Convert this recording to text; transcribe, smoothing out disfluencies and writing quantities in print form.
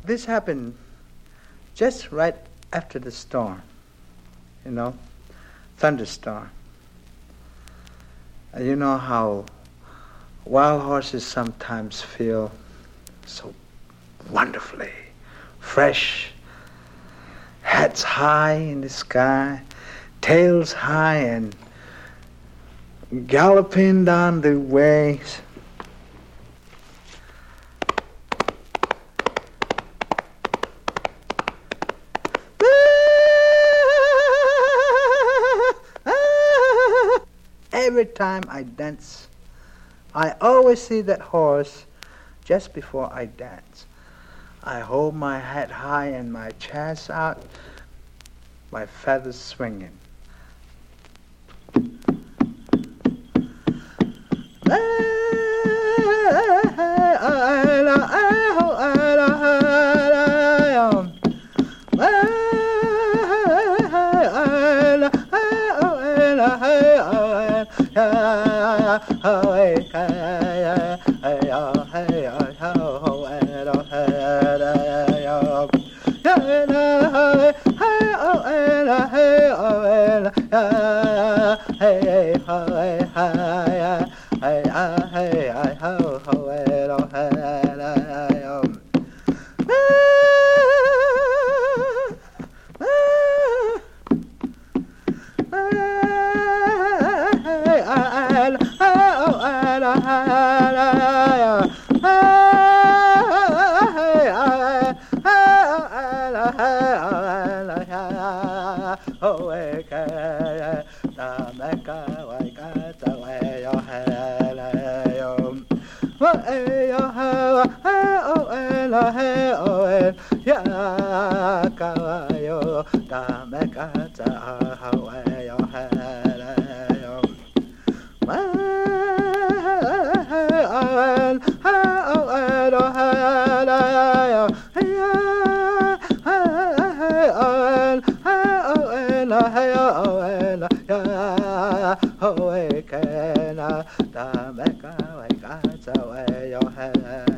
This happened just right after the storm, thunderstorm. You know how wild horses sometimes feel so wonderfully fresh, heads high in the sky, tails high and galloping down the ways. Every time I dance, I always see that horse just before I dance. I hold my head high and my chest out, my feathers swinging. Oh,